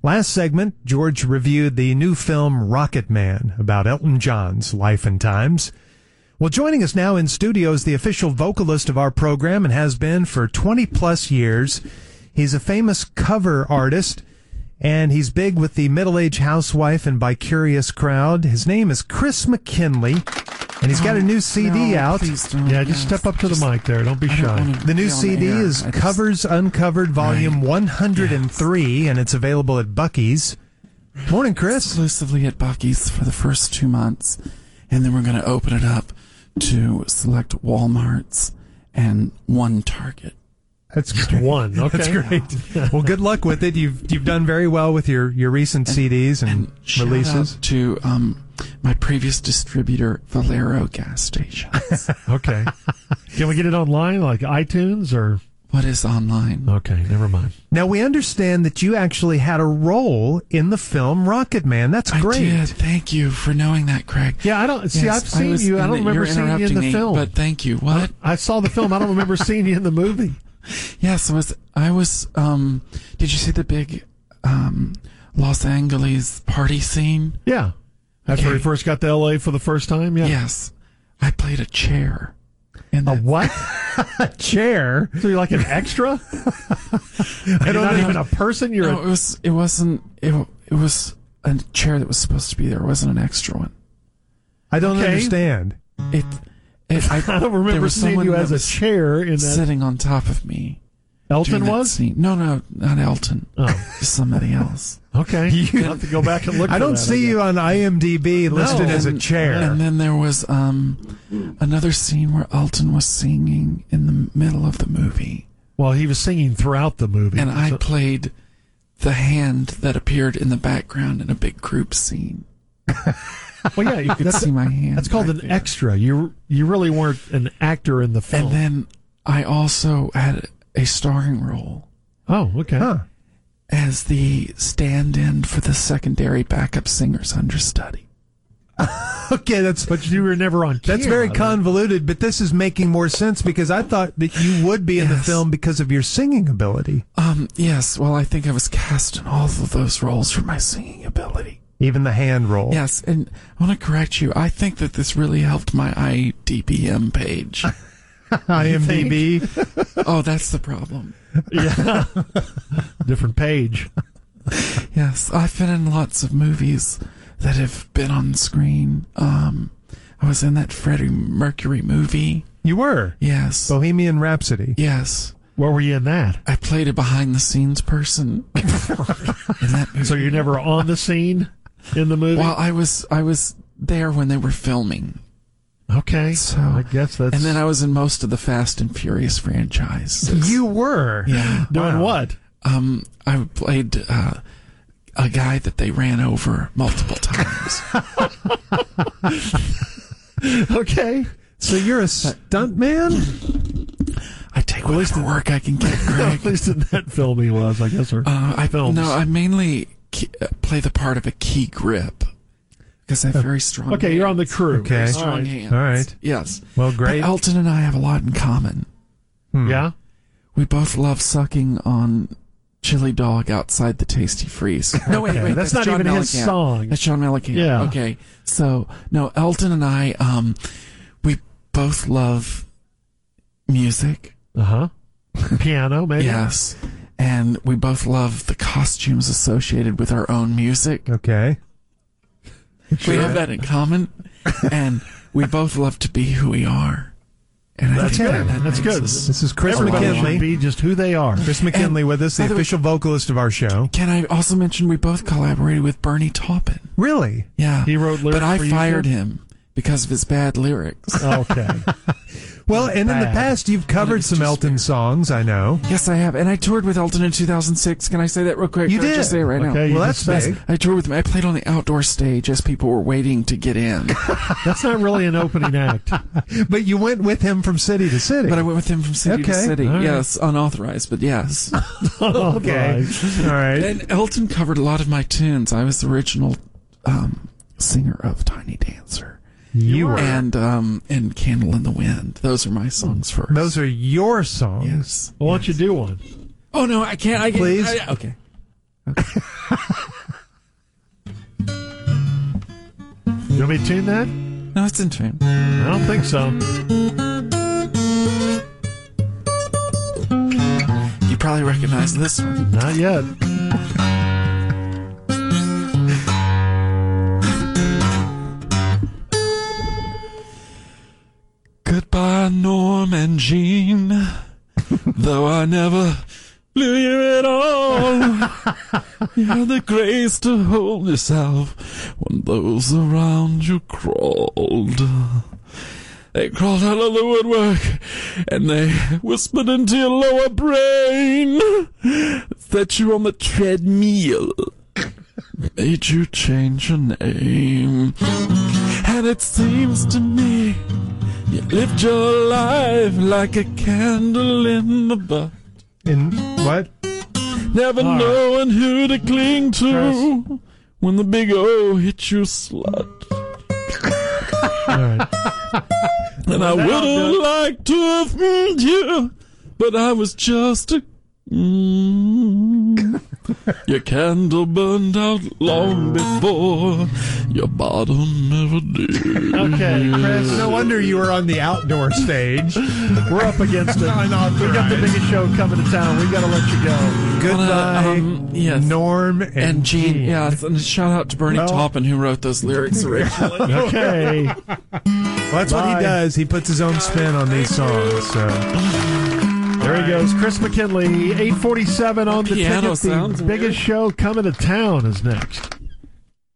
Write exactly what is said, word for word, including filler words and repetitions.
Last segment, George reviewed the new film Rocket Man about Elton John's life and times. Well, joining us now in studio is the official vocalist of our program and has been for twenty plus years. He's a famous cover artist, and he's big with the middle-aged housewife and bi-curious crowd. His name is Chris McKinley, and he's got a new C D no, out. Yeah, just step up to the mic there. Don't be shy. Don't the new C D is just... Covers Uncovered Volume right. one hundred three, yes. And it's available at Buc-ee's. Morning, Chris. Exclusively at Buc-ee's for the first two months, and then we're going to open it up to select Walmarts and one Target. That's just one. Okay. That's great. Well, good luck with it. You've you've done very well with your, your recent and, C Ds and, and releases. Shout out to um, my previous distributor, Valero Gas Stations. Okay. Can we get it online, like iTunes or? What is online? Okay, never mind. Now, we understand that you actually had a role in the film Rocket Man. That's great. I did. Thank you for knowing that, Craig. Yeah, I don't see. Yes, I've seen I was, you. I don't remember seeing you in the me, film. But thank you. What? I, I saw the film. I don't remember seeing you in the movie. Yes, I was. I was. Um, did you see the big um, Los Angeles party scene? Yeah, that's okay. Where he first got to L A for the first time. Yeah. Yes, I played a chair. In a what? A chair? So you're like an extra? I don't not even a person. You're. No, a... it was. It wasn't. It, it was a chair that was supposed to be there. It wasn't an extra one. I don't okay. understand. It. It, I, I don't remember seeing you as a chair in that. Sitting on top of me. Elton was? Scene. No, no, not Elton. Oh. Just somebody else. Okay. You have to go back and look I for don't that, see I you on IMDb listed no. as a and, chair. And then there was um, another scene where Elton was singing in the middle of the movie. Well, he was singing throughout the movie. And I so. played the hand that appeared in the background in a big group scene. Well, yeah, you could see my hand. That's called an there. extra. You you really weren't an actor in the film. And then I also had a starring role. Oh, okay. Huh. As the stand-in for the secondary backup singer's understudy. Okay, that's. But you were never on camera. That's very convoluted, but this is making more sense because I thought that you would be in yes. the film because of your singing ability. Um. Yes. Well, I think I was cast in all of those roles for my singing ability. Even the hand roll. Yes, and I want to correct you. I think that this really helped my I D B M page. IMDb. Oh, that's the problem. Yeah. Different page. Yes, I've been in lots of movies that have been on screen. Um, I was in that Freddie Mercury movie. You were? Yes. Bohemian Rhapsody. Yes. Where were you in that? I played a behind-the-scenes person in that movie. So you're never on the scene in the movie? Well, I was I was there when they were filming. Okay. So I guess that's... And then I was in most of the Fast and Furious franchise. You were? Yeah. Doing wow. what? Um, I played uh, a guy that they ran over multiple times. Okay. So you're a stunt man? I take whatever work I can get, Greg. At least in that film he was, I guess. Or uh, I, films. No, I mainly key, uh, play the part of a key grip. Because I have very strong Okay, hands. you're on the crew. Okay. Very strong All right. hands. All right. Yes. Well, great. But Elton and I have a lot in common. Hmm. Yeah? We both love sucking on chili dog outside the Tasty Freeze. No, wait, Okay. wait. That's That's, not John even his Mellencamp. song. That's John Mellencamp. Yeah. Okay. So, no, Elton and I, um, we both love music. Uh-huh. Piano, maybe? Yes. And we both love the costumes associated with our own music. Okay. We have that in common. And we both love to be who we are. And I That's think good. that That's makes good. us- This is Chris Everybody McKinley. should be just who they are. Chris McKinley with us, the by the way- official vocalist of our show. Can I also mention we both collaborated with Bernie Taupin? Really? Yeah. He wrote lyrics But I for you, fired too? him because of his bad lyrics. Okay. Well, and in the Bad. past, you've covered it's some just Elton weird. songs, I know. Yes, I have. And I toured with Elton in two thousand six. Can I say that real quick? You Can I did. just say it right Okay, now? you Well, just that's said- big. I toured with him. I played on the outdoor stage as people were waiting to get in. That's not really an opening act. But you went with him from city to city. But I went with him from city to Okay. city. All right. Yes, unauthorized, but yes. Okay. All right. And Elton covered a lot of my tunes. I was the original um, singer of Tiny Dancer. You were. And um, and Candle in the Wind. Those are my songs first. Those are your songs. Yes. Well, why don't you do one? Oh, no, I can't. I can't. Please? I, okay. Okay. You want me to tune that? No, it's in tune. I don't think so. You probably recognize this one. Not yet. Goodbye, Norm and Jean. Though I never knew you at all, you had the grace to hold yourself when those around you crawled. They crawled out of the woodwork and they whispered into your lower brain, set you on the treadmill, made you change your name. And it seems to me you lived your life like a candle in the butt. In what? Never All knowing who to cling to Chris. when the big O hit you slut. All right. And I Well, would that'll have do it. liked to have met you, but I was just a... Mm. Your candle burned out long before your bottom ever did. Okay, Chris. No wonder you were on the outdoor stage. We're up against it. Unauthorized. We got the biggest show coming to town. We got to let you go. Goodbye, um, yes. Norm and, And Gene, Gene. yeah, and a shout out to Bernie Well- Taupin who wrote those lyrics originally. Okay. Well, that's what Bye. he does. He puts his own spin on these songs. So There he goes. Chris McKinley, eight forty-seven on the Piano ticket. The sounds biggest weird. show coming to town is next.